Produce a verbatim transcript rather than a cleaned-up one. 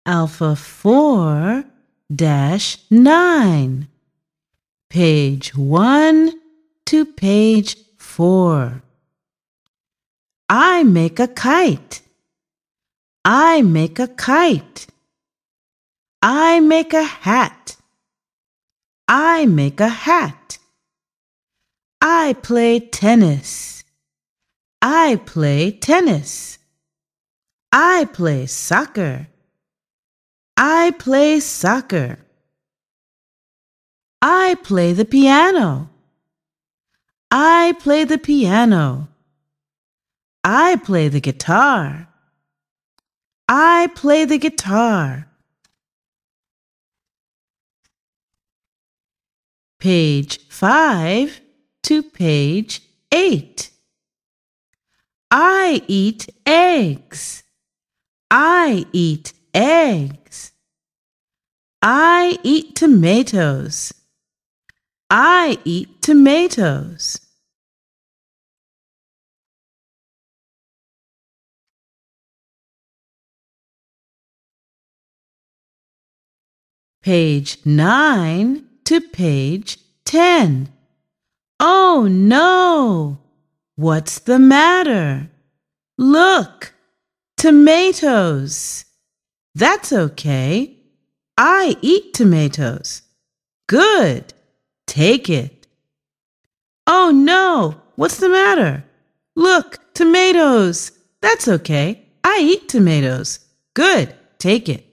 Alpha four dash nine. Page one to page four. I make a kite. I make a kite. I make a hat. I make a hat. I play tennis. I play tennis. I play soccer. I play soccer. I play the piano. I play the piano. I play the guitar. I play the guitar. Page five to page eight. I eat eggs. I eat eggs. I eat tomatoes. I eat tomatoes. Page nine to page ten. Oh no! What's the matter? Look! Tomatoes! That's okay. I eat tomatoes. Good! Take it. Oh no! What's the matter? Look! Tomatoes! That's okay. I eat tomatoes. Good! Take it.